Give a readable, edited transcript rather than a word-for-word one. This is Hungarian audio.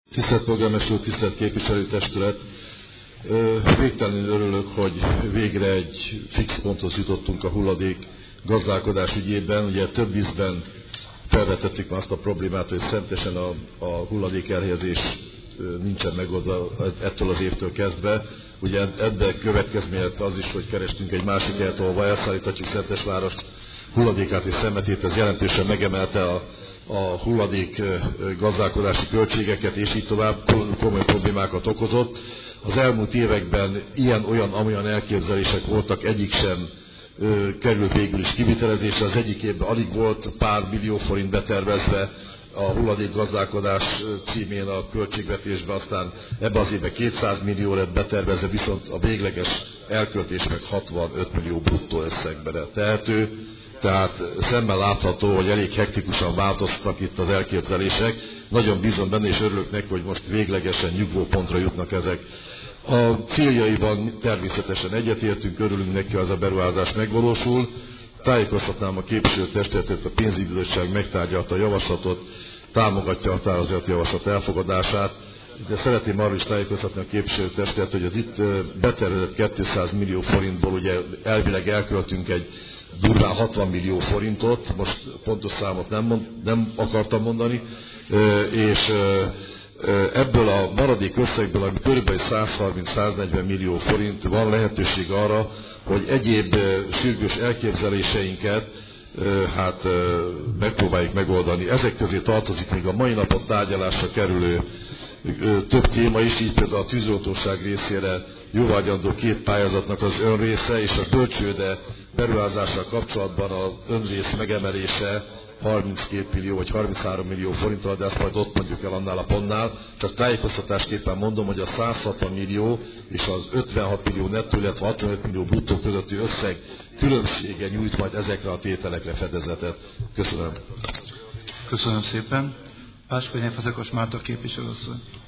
Tisztelt polgármester úr, tisztelt képviselőtestület! Végtelenül örülök, hogy végre egy fix ponthoz jutottunk a hulladék gazdálkodás ügyében. Ugye több ízben felvetettük már azt a problémát, hogy szentesen a hulladék elhelyezés nincsen megoldva ettől az évtől kezdve. Ugye ebben következménye az is, hogy kerestünk egy másik helyet, ahova elszállíthatjuk Szentesváros hulladékát és szemetét. Ez jelentősen megemelte a hulladék gazdálkodási költségeket, és így tovább komoly problémákat okozott. Az elmúlt években olyan elképzelések voltak, egyik sem került végül is kivitelezésre. Az egyik évben alig volt pár millió forint betervezve a hulladékgazdálkodás címén a költségvetésben, aztán ebben az évben 200 millió lett betervezve, viszont a végleges elköltés meg 65 millió bruttó összegbe tehető. Tehát szemmel látható, hogy elég hektikusan változtak itt az elképzelések. Nagyon bízom benne, és örülök neki, hogy most véglegesen nyugvópontra jutnak ezek. A céljaiban természetesen egyetértünk, örülünk neki, ha ez a beruházás megvalósul. Tájékoztatnám a képviselőtestületet, a pénzügyi bizottság megtárgyalta a javaslatot, támogatja a határozati javaslat elfogadását. De szeretném arról is tájékoztatni a képviselőtestületet, hogy az itt betervezett 200 millió forintból ugye elvileg elköltünk egy durván 60 millió forintot, most pontos számot nem akartam mondani, és ebből a maradék összegből, ami kb. 130-140 millió forint, van lehetőség arra, hogy egyéb sürgős elképzeléseinket megpróbáljuk megoldani. Ezek közé tartozik még a mai napon tárgyalásra kerülő több téma is, így például a tűzoltóság részére jóvágyandó 2 pályázatnak az önrésze, és a Bölcsőde beruházással kapcsolatban az önrész megemelése 32 millió vagy 33 millió forinttal, de ezt majd ott mondjuk el annál a pontnál. Csak tájékoztatásképpen mondom, hogy a 160 millió és az 56 millió nettó, illetve 65 millió bruttó közötti összeg különbsége nyújt majd ezekre a tételekre fedezetet. Köszönöm. Köszönöm szépen. Páskonyai Fazekas Márta képviselőasszony.